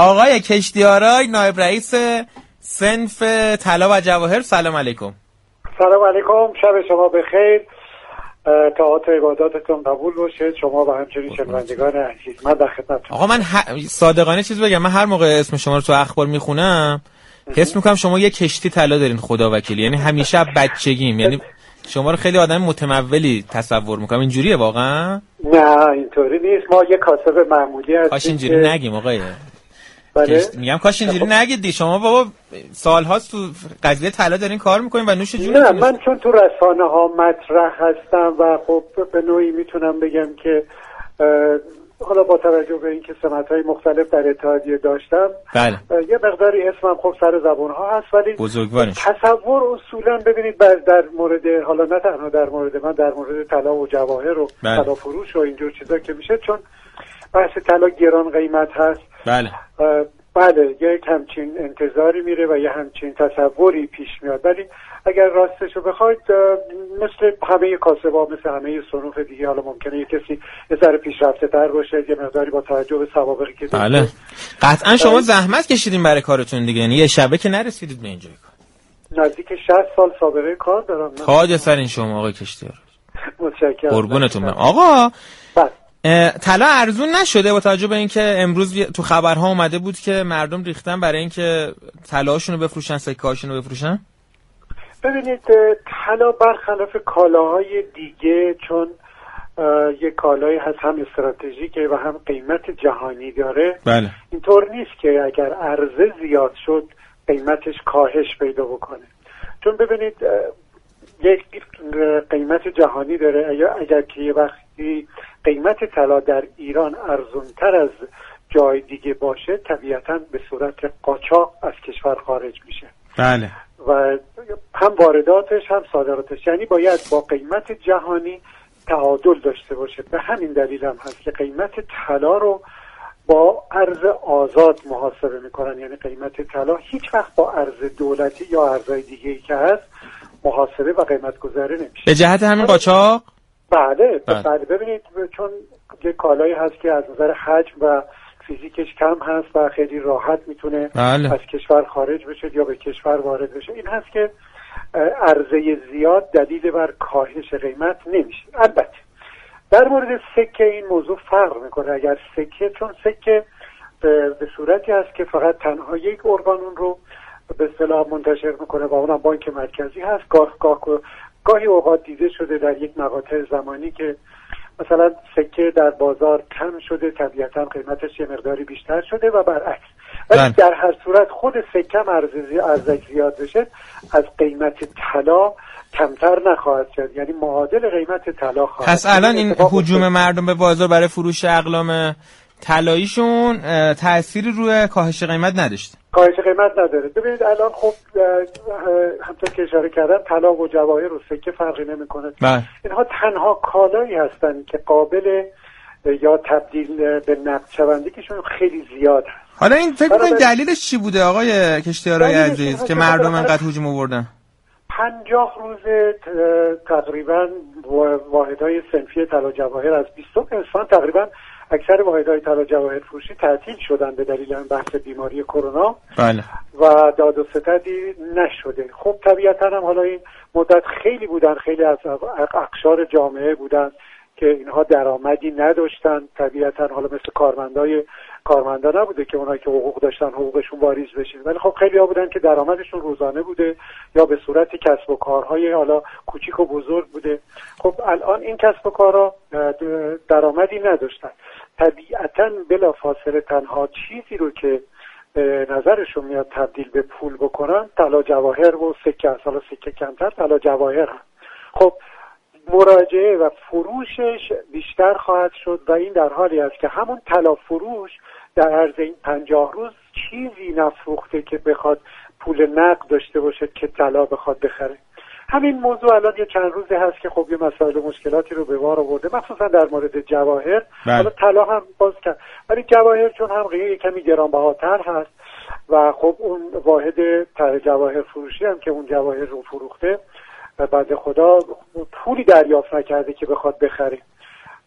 آقای کشتیارای نایب رئیس صنف طلا و جواهر، سلام علیکم. سلام علیکم، شب شما بخیر، طاعات و عباداتتون قبول باشه، شما و همچنین شنوندگان عزیز. من در خدمتتون. آقا من صادقانه چیز بگم، من هر موقع اسم شما رو تو اخبار میخونم حس میکنم شما یه کشتی طلا دارین، خدا وکیلی. یعنی همیشه بچگیم، یعنی شما رو خیلی آدم متمولی تصور میکنم. اینجوریه واقعا؟ نه اینطوری نیست، ما یه کاسب معمولی هستیم. کاش اینجوری نگیم آقای. بله؟ میگم کاش اینجوری نگید. شما بابا سالهاست تو قضیه طلا دارین کار میکنین و نوش جونتون. نه من چون تو رسانه ها مطرح هستم و خب به نوعی میتونم بگم که حالا با توجه به اینکه سمت‌های مختلف در اتحادیه داشتم، بله. یه مقداری اسمم خب سر زبان ها هست، ولی بزرگوارش تصور اصولا ببینید در مورد، حالا نه تنها در مورد من، در مورد طلا و جواهر و طلا فروش و اینجور چیزا که میشه، چون بحث طلا گران قیمت هست. بله. بله یک همچین انتظاری میره و یه همچین تصوری پیش میاد، ولی اگر راستشو بخواید مثل همه کاسبا، مثل همه صنوف دیگه، حالا ممکنه یه کسی یه ذره پیشرفته تر باشه، یه مقداری با توجه به سوابقی که بله قطعا شما زحمت کشیدین برای کارتون دیگه، یعنی یه شبه که نرسیدید به اینجا. نزدیک 60 سال سابقه کار دارم. تاج سر این شما آقای کشتیار. متشکرم. قربونتون برم. آقا طلا ارزون نشده با توجه به اینکه امروز تو خبرها اومده بود که مردم ریختن برای اینکه طلاشون رو بفروشن، سکه‌هاشون رو بفروشن؟ ببینید طلا برخلاف کالاهای دیگه، چون یک کالایی هست هم استراتژیکه و هم قیمت جهانی داره. بله. اینطور نیست که اگر عرضه زیاد شد قیمتش کاهش پیدا بکنه، چون ببینید یک قیمت جهانی داره. اگر که یه وقتی قیمت طلا در ایران ارزونتر از جای دیگه باشه، طبیعتاً به صورت قاچاق از کشور خارج میشه. بله. و هم وارداتش هم صادراتش، یعنی باید با قیمت جهانی تعادل داشته باشه. به همین دلیل هم هست که قیمت طلا رو با ارز آزاد محاسبه میکنن، یعنی قیمت طلا هیچ وقت با ارز دولتی یا ارزهای دیگه‌ای که هست محاسبه و قیمت گذاری نمیشه. به جهت همین قاچاق؟ بله. ببینید چون یک کالایی هست که از نظر حجم و فیزیکش کم هست و خیلی راحت میتونه از کشور خارج بشه یا به کشور وارد بشه، این هست که عرضه زیاد دلیل بر کاهش قیمت نمیشه. البته در مورد سکه این موضوع فرق میکنه. اگر سکه، چون سکه به صورتی هست که فقط تنها یک ارگان اون رو به اصطلاح منتشر میکنه و اونم بانک مرکزی هست. گاهی اوقات دیده شده در یک مقاطع زمانی که مثلا سکه در بازار کم شده، طبیعتا قیمتش یه مقداری بیشتر شده و برعکس. ولی در هر صورت خود سکه ارزش زیاد بشه از قیمت طلا کمتر نخواهد شد، یعنی معادل قیمت طلا خواهد. پس الان این هجوم مردم به بازار برای فروش اقلام طلاییشون تأثیری روی کاهش قیمت نداشته؟ کاهش قیمت نداره. ببینید الان خب همونطور که اشاره کردم طلا و جواهر و سکه فرقی نمیکنه. اینها تنها کالایی هستن که قابل یا تبدیل به نقد شوندگیشون خیلی زیاد هست. حالا این فکر می‌کنید دلیلش چی بوده آقای کشتیارای عزیز که مردم انقدر هجوم آوردن؟ 50 روز تقریبا واحدهای صنفی طلا جواهر از 20 اسفند تقریبا اکثر واحدهای طلا جواهر فروشی تعطیل شدن به دلیل این بحث بیماری کرونا. بله. و داد و ستدی نشده. خب طبیعتا هم حالا این مدت خیلی بودن، خیلی از اقشار جامعه بودن که اینها درآمدی نداشتن. طبیعتا حالا مثل کارمندا نبوده که اونایی که حقوق داشتن حقوقشون واریز بشه، ولی خب خیلی ها بودن که درآمدشون روزانه بوده یا به صورت کسب و کارهای حالا کوچیک و بزرگ بوده. خب الان این کسب و کارها درآمدی نداشتن. طبیعتا بلافاصله تنها چیزی رو که نظرشون میاد تبدیل به پول بکنن طلا جواهر و سکه است. حالا سکه کمتر، طلا جواهر هم. خب مراجعه و فروشش بیشتر خواهد شد و این در حالی است که همون طلا فروش در عرض این 50 روز چیزی نفروخته که بخواد پول نقد داشته باشه که طلا بخواد بخره. همین موضوع الان یه چند روزی هست که خب یه مسائل و مشکلاتی رو به بار آورده، مخصوصا در مورد جواهر. حالا طلا هم باز کرد، ولی جواهر چون هم کمی گرانبهاتر هست و خب اون واحد جواهر فروشی هم که اون جواهر رو فروخته بنده خدا پولی دریافت نکرده که بخواد بخره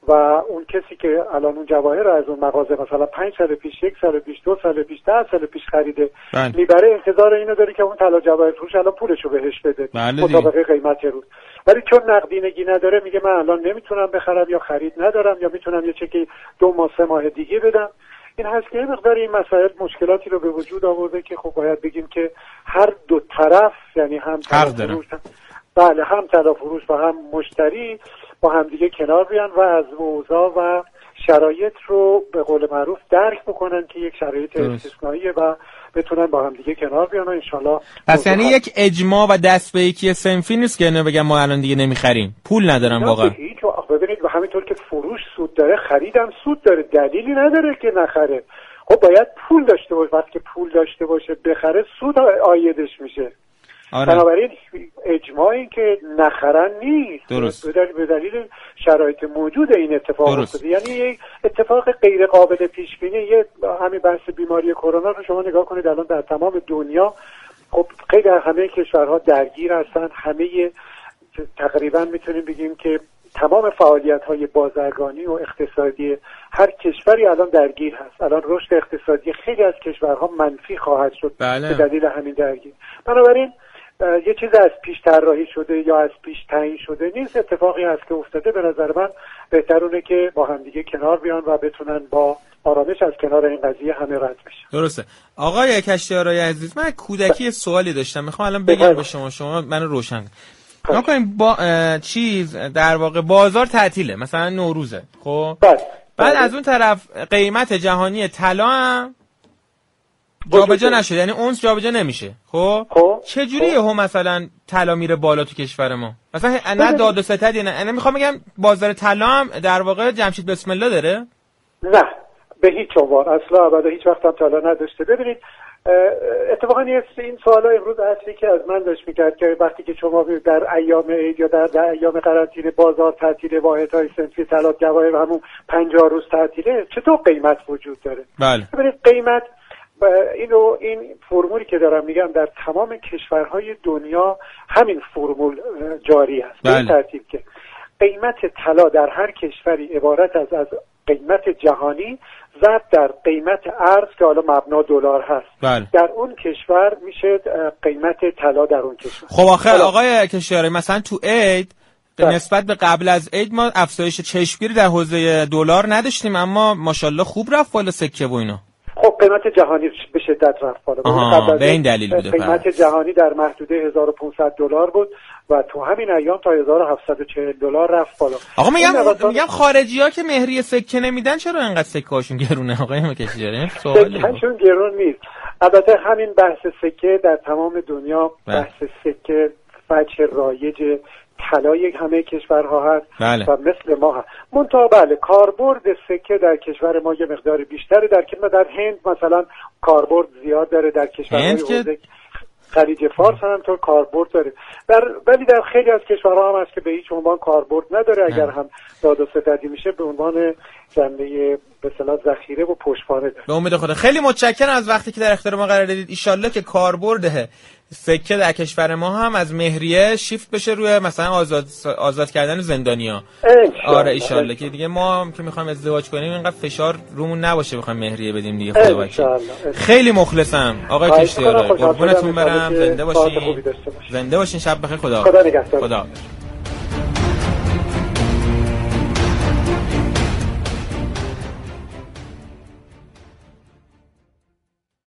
و اون کسی که الان اون جواهر از اون مغازه مثلا 5 سال پیش، 1 سال پیش، 2 سال پیش، 10 سال پیش خریده، میبره، انتظار اینو داره که اون طلا جواهر فروش الان پولشو بهش بده مطابق قیمت روز. ولی چون نقدینگی نداره میگه من الان نمیتونم بخرم یا خرید ندارم یا میتونم یه چکی 2 ماه 3 ماه دیگه بدم. این هست که مقدار این مسائل مشکلاتی رو به وجود آورده که خب باید بگیم که هر دو طرف، یعنی هم طرف فروش، بله، هم طرف فروش و هم مشتری با همدیگه کنار بیان و از اوضاع و شرایط رو به قول معروف درک بکنن که یک شرایط استثنائیه و بتونن با همدیگه کنار بیان و انشالله. پس یعنی یک اجماع و دست به یکی صنفی نیست که بگم ما الان دیگه نمیخریم، پول ندارم واقعا. ببینید و همینطور که فروش سود داره، خریدم سود داره، دلیلی نداره که نخره. خب باید پول داشته باشه، وقتی که پول داشته باشه بخره سود عایدش میشه. بنابراین اجماع این که نخرن نیست، درست. به دلیل شرایط موجود این اتفاق افتاده. یعنی یک اتفاق غیر قابل پیش بینی. یه همین بحث بیماری کرونا رو شما نگاه کنید، الان در تمام دنیا خب خیلی همه کشورها درگیر هستن، همه تقریبا میتونیم بگیم که تمام فعالیت‌های بازرگانی و اقتصادی هر کشوری الان درگیر هست. الان رشد اقتصادی خیلی از کشورها منفی خواهد شد به دلیل همین درگیر. بنابراین یه چیز از پیش طراحی شده یا از پیش تعیین شده نیست، اتفاقی هست که افتاده. به نظر من بهترونه که با هم دیگه کنار بیان و بتونن با آرامش از کنار این قضیه همه رد بشن. درسته. آقای کشتیارای عزیز، من کودکی سوالی داشتم، میخوام الان بگم به شما منو روشن کنید. با در واقع بازار تعطیله، مثلا نوروزه، خب بعد از اون طرف قیمت جهانی طلا هم جابجا نشده، یعنی اونس جابجا نمیشه. خب چجوری یهو مثلا طلا میره بالا تو کشور ما؟ مثلا نه داد و ستد، نه میخوام بگم بازار طلا هم در واقع جمشید بسم الله داره؟ نه به هیچ عنوان، اصلا ابدا هیچ وقت هم طلا نداشته. ببینید اتفاقا این سوالا امروز اصلی که از من داشت میکرد که وقتی که شما در ایام عید یا در ایام قرنطینه بازار تعطیله، واحدهای صنفی طلا جواهر همون 50 روز تعطیله، چطور قیمت وجود داره؟ بله. ببینید قیمت این فرمولی که دارم میگم در تمام کشورهای دنیا همین فرمول جاری است. به این ترتیب که قیمت طلا در هر کشوری عبارت از قیمت جهانی ضرب در قیمت ارز که حالا مبنا دلار هست. بله. در اون کشور میشه قیمت طلا در اون کشور. خب آخه آقای کشتیاری مثلا تو عید نسبت به قبل از عید ما افزایش چشمگیری در حوزه دلار نداشتیم، اما ماشاءالله خوب رفت بالا سکه و اینا. خب قیمت جهانی به شدت رفت بالا. به این دلیل بوده. قیمت جهانی در محدوده 1500 دلار بود و تو همین ایام تا 1740 دلار رفت بالا. آقا میگم خارجی‌ها که مهریه سکه نمیدن چرا اینقدر سکه‌هاشون گرونه آقای کشتیاری؟ سکه‌شون گرون نیست. البته همین بحث سکه در تمام دنیا بحث سکه وجه رایج طلای همه کشورها هست. بله. و مثل ما هست. منتها بله کاربرد سکه در کشور ما یه مقدار بیشتره. در هند مثلا کاربرد زیاد داره، در کشورهای حوزه خلیج فارس هم همینطور کاربرد داره، ولی در خیلی از کشورها هم هست که به هیچ عنوان کاربرد نداره. اگر هم داد و ستدی میشه به عنوان جنبه به اصطلاح ذخیره و پشتوانه داره. به امید خدا. خیلی متشکرم از وقتی که در اختیار ما قرار دادید. ان شاءالله که کاربرد سکه در کشور ما هم از مهریه شیفت بشه روی مثلا آزاد کردن زندانیا. آره ان شاءالله که دیگه ما هم که میخوایم ازدواج کنیم اینقدر فشار رومون نباشه بخوایم مهریه بدیم دیگه. خدا وکیل. خیلی مخلصم آقای کشتیاری. قربونتون برم. زنده باشین. زنده باشین. شب بخیر. خدا نگهدار.